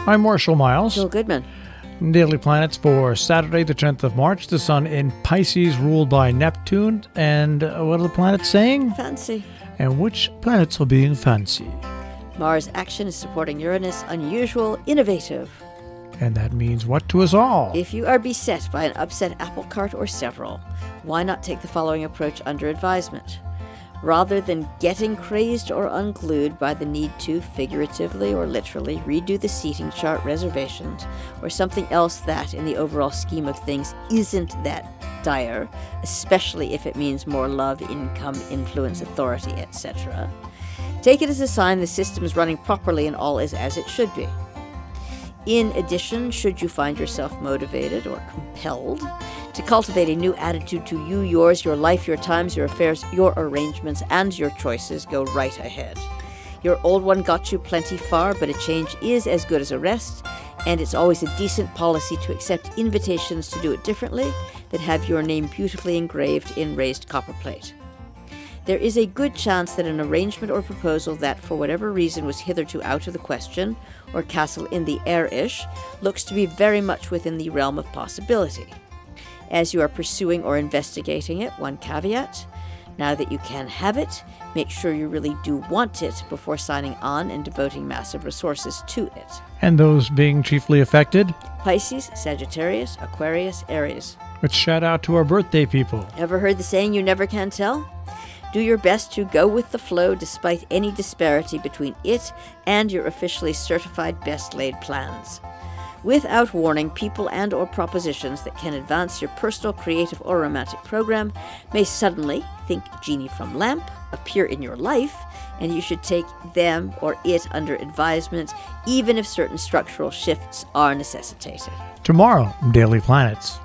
I'm Marshall Miles. Bill Goodman. Daily Planets for Saturday, the 10th of March. The sun in Pisces, ruled by Neptune. And what are the planets saying? Fancy. And which planets are being fancy? Mars action is supporting Uranus, unusual, innovative. And that means what to us all? If you are beset by an upset apple cart or several, why not take the following approach under advisement? Rather than getting crazed or unglued by the need to, figuratively or literally, redo the seating chart reservations, or something else that, in the overall scheme of things, isn't that dire, especially if it means more love, income, influence, authority, etc., take it as a sign the system is running properly and all is as it should be. In addition, should you find yourself motivated or compelled to cultivate a new attitude to you, yours, your life, your times, your affairs, your arrangements, and your choices, go right ahead. Your old one got you plenty far, but a change is as good as a rest, and it's always a decent policy to accept invitations to do it differently that have your name beautifully engraved in raised copper plate. There is a good chance that an arrangement or proposal that, for whatever reason, was hitherto out of the question, or castle in the air-ish, looks to be very much within the realm of possibility. As you are pursuing or investigating it, one caveat: now that you can have it, make sure you really do want it before signing on and devoting massive resources to it. And those being chiefly affected? Pisces, Sagittarius, Aquarius, Aries. Let's shout out to our birthday people. Ever heard the saying, you never can tell? Do your best to go with the flow despite any disparity between it and your officially certified best-laid plans. Without warning, people and or propositions that can advance your personal, creative, or romantic program may suddenly, think genie from lamp, appear in your life, and you should take them or it under advisement, even if certain structural shifts are necessitated. Tomorrow, Daily Planets.